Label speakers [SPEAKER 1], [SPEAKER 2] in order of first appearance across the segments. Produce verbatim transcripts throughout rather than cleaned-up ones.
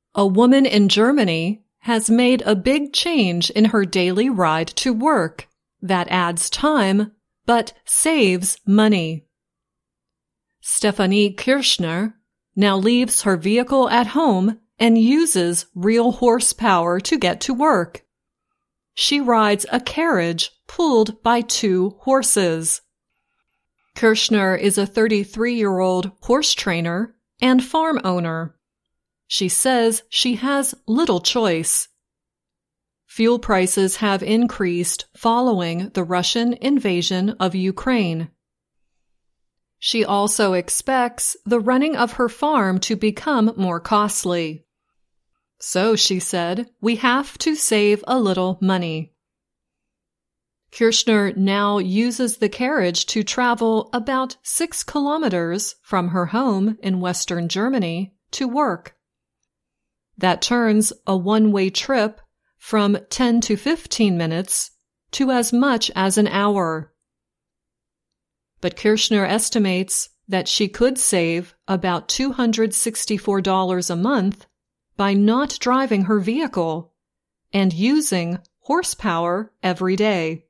[SPEAKER 1] A woman in Germany has made a big change in her daily ride to work that adds time but saves money. Stephanie Kirschner now leaves her vehicle at home and uses real horsepower to get to work. She rides a carriage pulled by two horses. Kirschner is a thirty-three-year-old horse trainer and farm owner. She says she has little choice. Fuel prices have increased following the Russian invasion of Ukraine. She also expects the running of her farm to become more costly. So, she said, we have to save a little money. Kirschner now uses the carriage to travel about six kilometers from her home in western Germany to work. That turns a one-way trip from ten to fifteen minutes to as much as an hour. But Kirschner estimates that she could save about two hundred sixty-four dollars a month by not driving her vehicle and using horsepower every day.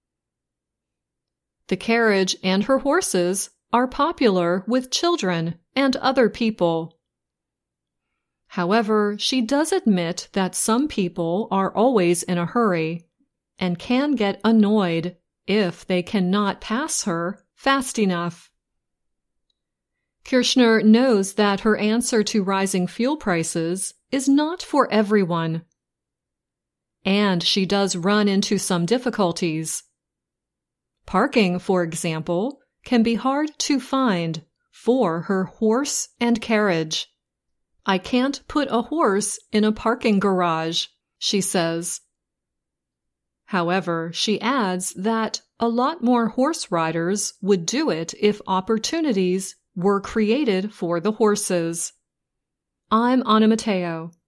[SPEAKER 1] The carriage and her horses are popular with children and other people. However, she does admit that some people are always in a hurry and can get annoyed if they cannot pass her fast enough. Kirschner knows that her answer to rising fuel prices is not for everyone. And she does run into some difficulties. Parking, for example, can be hard to find for her horse and carriage. I can't put a horse in a parking garage, she says. However, she adds that a lot more horse riders would do it if opportunities were created for the horses. I'm Anna Matteo.